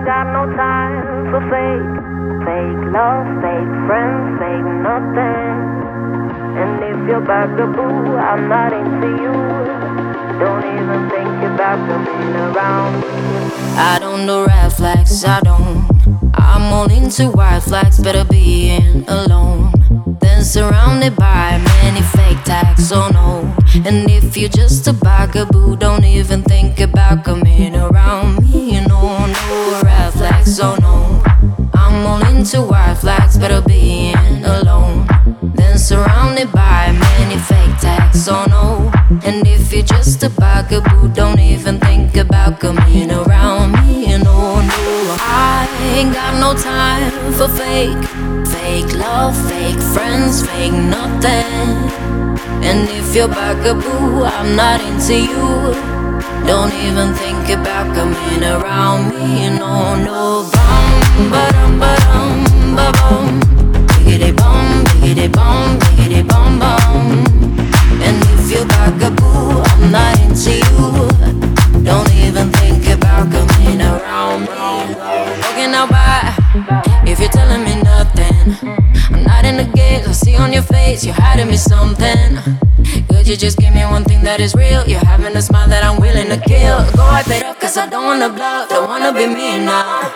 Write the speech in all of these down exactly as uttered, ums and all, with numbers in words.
ain't got no time for fake. Fake love, fake friends, fake nothing. And if you're bugaboo, I'm not into you. Don't even think about coming around. I don't do red flags, I don't. I'm all into white flags, better being alone than surrounded by many fake tags, oh no. And if you're just a bugaboo, don't even think about coming around me. No, no red flags, oh no. I'm all into white flags, better being alone than surrounded by many fake tags, oh no. And if you're just a bugaboo, don't even think about coming around me. No, no, I ain't got no time for fake. Fake love, fake friends, fake nothing. And if you're bugaboo, I'm not into you. Don't even think about coming around me. No, no, bum, ba-dum, ba-dum, ba-bum. Biggity bum, biggity bum, biggity bum, bum. And if you're bugaboo, I'm not into you. Don't even think about coming around me. Walking out by, if you're telling me nothing, I'm not in the games, I see on your face you're hiding me something. Could you just give me one thing that is real? You're having a smile that I'm willing to kill. Go wipe it up cause I don't wanna bluff, don't wanna be me now.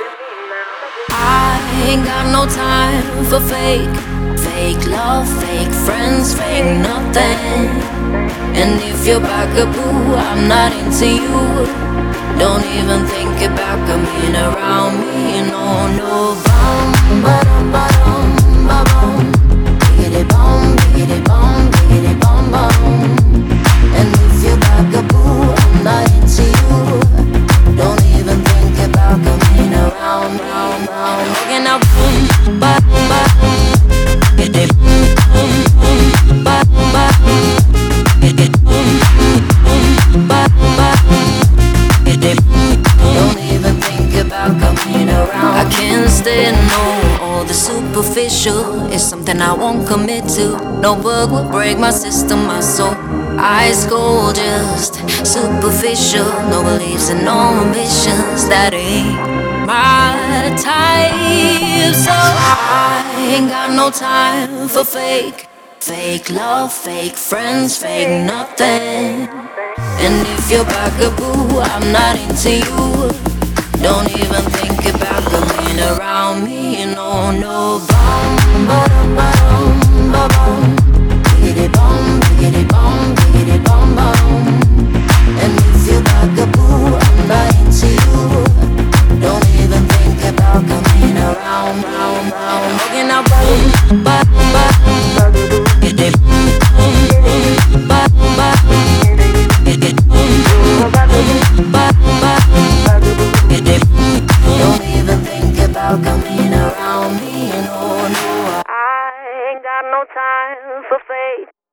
I ain't got no time for fake. Fake love, fake friends, fake nothing. And if you're bugaboo, I'm not into you. Don't even think about coming around me. No, no, bum, ba-dum, ba-dum, ba-bum. Biggity bum, biggity bum, biggity bum, bum. And if you're bugaboo, I'm not into you. Don't even think about coming around, round, round. Looking out, boom, ba, ba, biggity boom, boom, ba, ba, biggity boom, boom, ba, ba, biggity boom. Don't even think about coming around. I can't stand no, all the superficial is something I won't commit to. No bug will break my system, my soul. Ice cold, just superficial. No beliefs and no ambitions. That ain't my type. So I ain't got no time for fake. Fake love, fake friends, fake nothing. And if you're bugaboo, I'm not into you. Don't even think about coming around me. No, no, bum, ba-dum, ba-dum, ba-bum. Biggity bum, biggity bum, biggity bum, bum. And if you're bugaboo, I'm not into you. Don't even think about coming around, round, round. Looking out, boom, ba, ba, biggity boom, boom, ba, ba, biggity boom, boom, ba, ba, biggity boom. Don't even think about coming around me. No, no. I ain't got no time for fake.